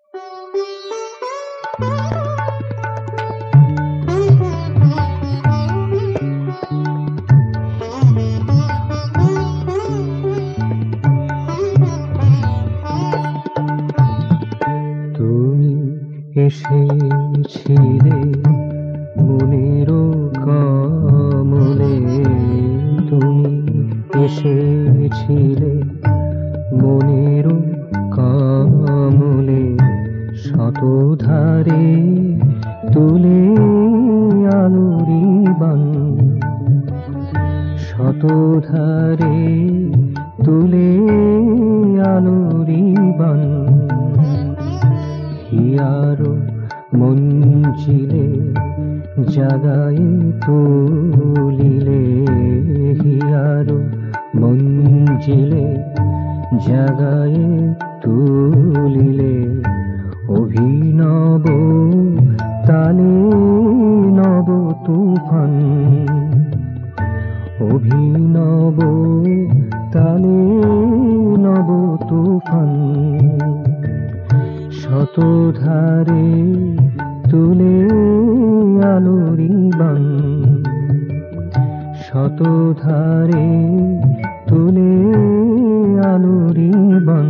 তুমি এসেছিলে মনের কমলে, তুমি এসেছিলে মনের কমলে, শতধারে তুলে আলোরি বান, শতধারে তুলে আলোরি বান, হিয়ার মঞ্জিলে জাগায় তুলিলে, হিয়ার মঞ্জিলে জাগায় তুলিলে, অভিনব তালে নব তুফান, অভিনব তালে নব তুফান, শতধারে তুলে আলোরি বান, শতধারে তুলে আলোরি বান।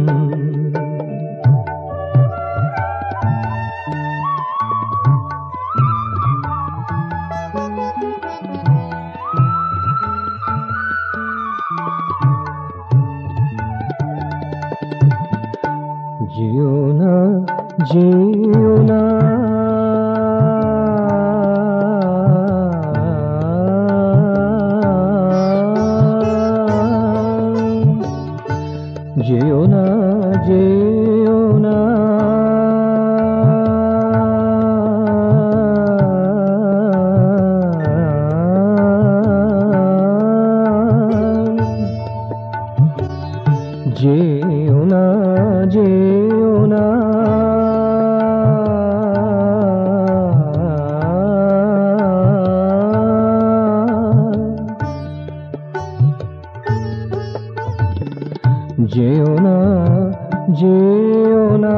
যেও না, যেও না, যেও না, যেও না, যেও না, যেও না, যেও না, যেও না,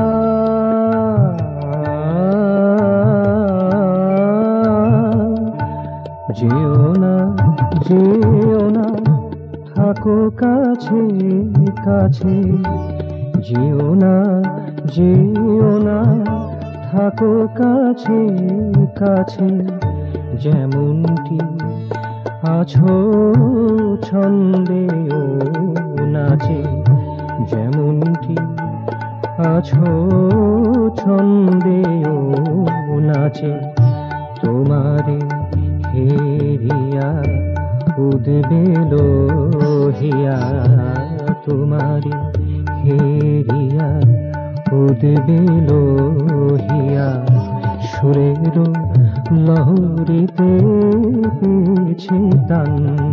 যেও না, যেও না, থাকো কাছে কাছে, যেও না, যেও না, থাকো কাছে কাছে, যেমনটি আছো ছন্দে ও নাচে, যেমনটি আছো ছন্দে ও নাচে, তোমারে হেরিয়া উদবে লোহিয়া, তোমারে হেরিয়া উদবে লোহিয়া, সুরের লহরীতে পেয়েছে তান,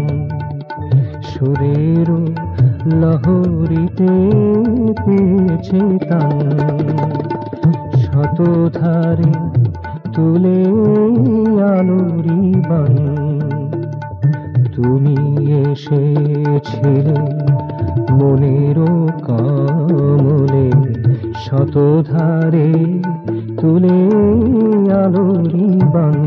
সুরের লহরীতে পেয়েছে তান, শতধারে তুলে আলোরি বান, তুমি এসেছিলে মনের কমলে, শতধারে তুলে আলোরি বান।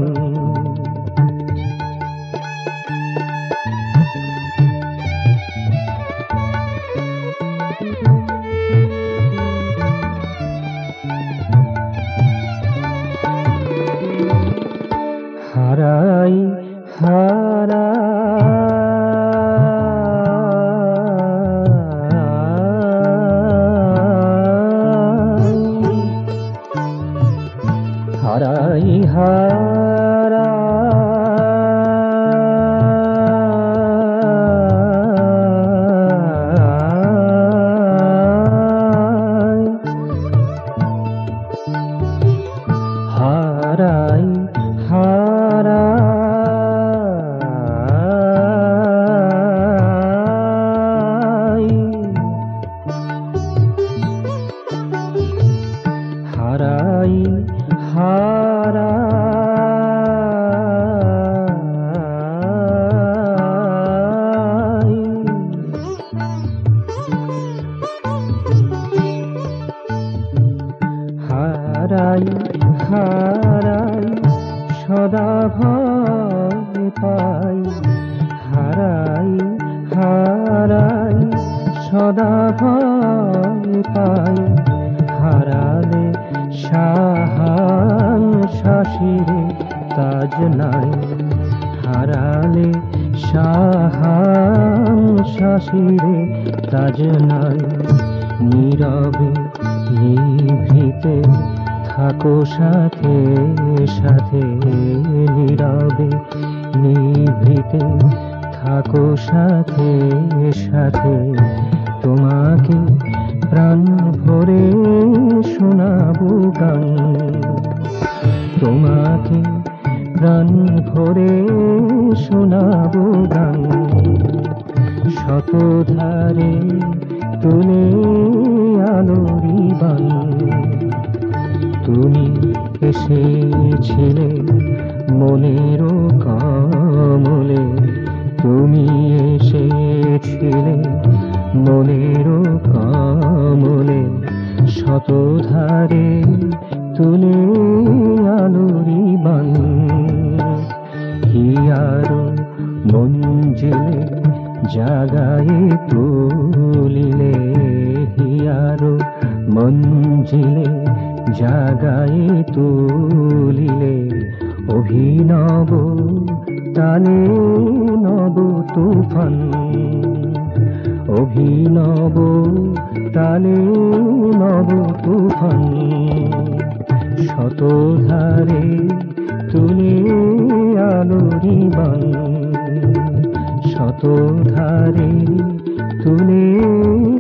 হারাই হারাই হারাই হারাই সদা ভয় পাই, হারাই হারাই সদা ভয় পাই, হারালে শাহান শাসিরে তাজ নাই, হারালে শাহান শাসিরে তাজ নাই। নীরবে নিভৃতে থাকো সাথে সাথে, নীরবে নিভৃতে থাকো সাথে সাথে, তোমাকে প্রাণ ভরে শোনাবো গান, তোমাকে প্রাণ ভরে শোনাবো গান। শতধারে তুলে আলোরি বান, তুমি এসেছিলে মনের কমলে, তুমি এসেছিলে মনের কমলে, শতধারে তুলে আলোরি বান। হিয়ার মঞ্জিলে জাগায়ে তুলিলে, হিয়ার মঞ্জিলে জাগায়ে তুলিলে, অভিনব তালে নব তুফান, অভিনব তালে নব তুফান। শতধারে তুলে আলোরি বান, শতধারে তুলে